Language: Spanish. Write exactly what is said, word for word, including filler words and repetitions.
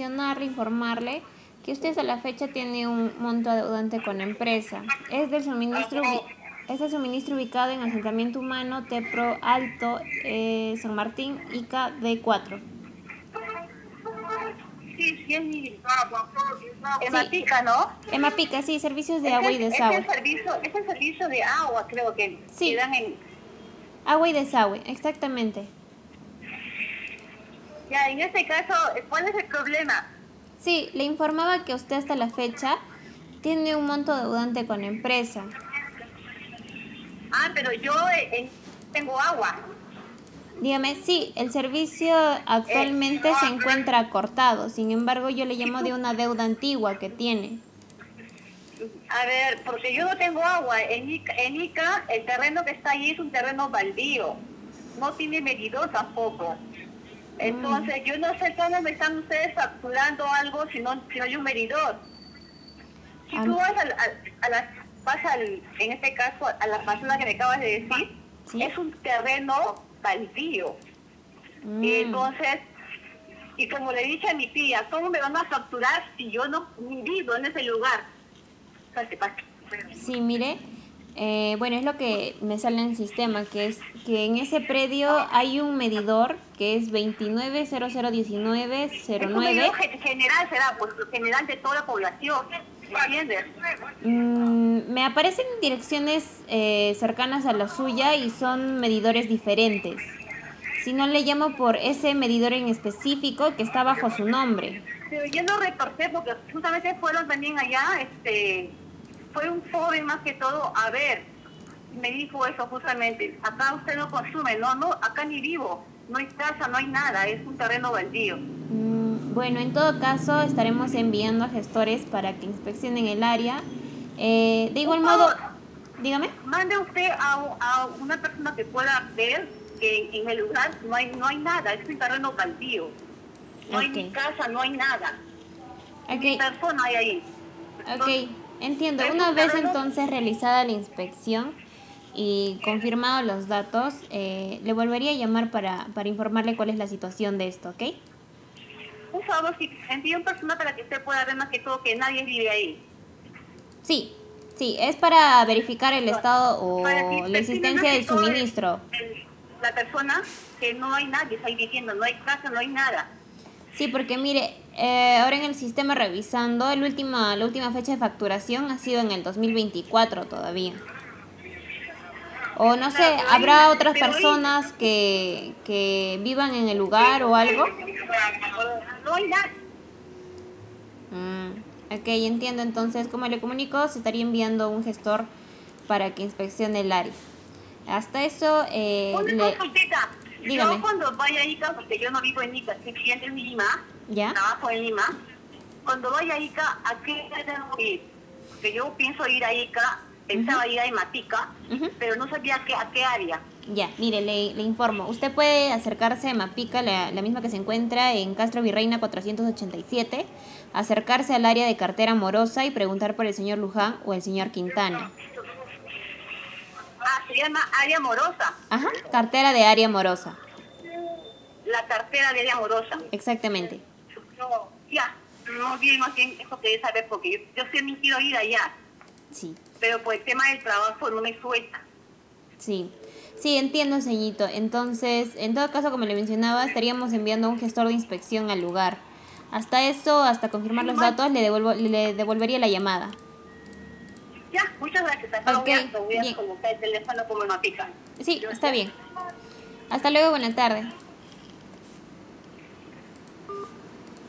mencionarle, informarle que usted a la fecha tiene un monto adeudante con la empresa. Es del suministro, es del suministro ubicado en asentamiento humano Tepro Alto, eh, San Martín, Ica D cuatro. Sí, sí, es mi... Sí, Emapica, ¿no? Emapica, sí, servicios de Ese agua y es, ese desagüe. es servicio, es el servicio de agua, creo que, Sí, que dan en... agua y desagüe, exactamente. Ya, en este caso, ¿cuál es el problema? Sí, le informaba que usted hasta la fecha tiene un monto adeudante con la empresa. Ah, pero yo eh, eh, tengo agua. Dígame, sí, el servicio Eh, actualmente se encuentra cortado, sin embargo yo le si llamo de tú, una deuda antigua que tiene. a ver, porque yo no tengo agua. En Ica, en Ica, el terreno que está ahí es un terreno baldío. No tiene medidor tampoco. Mm, Entonces, yo no sé cómo me están ustedes facturando algo si no, si no hay un medidor. Si tú am- vas, al, al- a la, vas al, en este caso, a la persona que me acabas de decir, ¿Sí? es un terreno baldío. Y Mm, entonces, y como le dije a mi tía, ¿cómo me van a facturar si yo no vivo en ese lugar? Salte, pase. sí, mire, eh, bueno, es lo que me sale en el sistema, que es que en ese predio hay un medidor que es veintinueve cero cero diecinueve cero Es un nueve. medidor ge- general, será, pues general de toda la población, ¿entiendes? Mm, me aparecen direcciones eh, cercanas a la suya y son medidores diferentes. Si no, le llamo por ese medidor en específico que está bajo su nombre. Pero yo no reporté porque justamente fueron también allá, este, fue un joven más que todo, a ver, me dijo eso justamente, acá usted no consume, no, no, acá ni vivo, no hay casa, no hay nada, es un terreno baldío. Mm, bueno, en todo caso, estaremos enviando a gestores para que inspeccionen el área. Eh, de Por igual modo, favor, dígame. mande usted a, a una persona que pueda ver que en el lugar no hay, no hay nada, es un terreno baldío, no hay ni Ok, casa, no hay nada, ni ok, persona hay ahí. Entonces, ok, entiendo. es Una un vez terreno. entonces realizada la inspección y confirmados los datos, eh, le volvería a llamar para, para informarle cuál es la situación de esto, ¿ok? Por favor, si envíe un persona para que usted pueda ver más que todo que nadie vive ahí. Sí, sí, es para verificar el estado Para que o la inspeccione más existencia que del todo el- suministro. el- la persona que no hay nadie está ahí viviendo, no hay casa, no hay nada. Sí, porque mire, eh, ahora en el sistema revisando, el última, la última fecha de facturación ha sido en el dos mil veinticuatro todavía. O no sé, Claro, pero ahí, ¿habrá otras pero ahí personas que, que vivan en el lugar o algo? no hay nada. Mm, ok, entiendo. Entonces, como le comunico, se estaría enviando un gestor para que inspeccione el área. Hasta eso, eh, Una le... consultita. Yo Dígame, cuando vaya a Ica, porque yo no vivo en Ica, soy cliente en Lima, ¿ya? trabajo en Lima, cuando vaya a Ica, ¿a qué debo ir? Porque yo pienso ir a Ica, Ujú, pensaba ir a Ematica, ujú. pero no sabía a qué, a qué área. Ya, mire, le, le informo. Usted puede acercarse a Mapica, la, la misma que se encuentra en Castro Virreina cuatrocientos ochenta y siete, acercarse al área de cartera morosa y preguntar por el señor Luján o el señor Quintana. Ah, se llama área morosa, Ajá, cartera de área morosa. la cartera de área morosa. Exactamente. No, ya, no bien, más bien eso quería saber porque yo, yo sí quiero ir allá, Sí, pero por el tema del trabajo no me suelta. sí. Sí, entiendo, ceñito. Entonces, en todo caso, como le mencionaba, estaríamos enviando a un gestor de inspección al lugar. Hasta eso, hasta confirmar los Igual, datos, le, devuelvo, le devolvería la llamada. ya, muchas gracias. Acá lo Ok, voy a, lo voy a bien. colocar el teléfono como me pica. Sí, está bien. Hasta luego, buena tarde.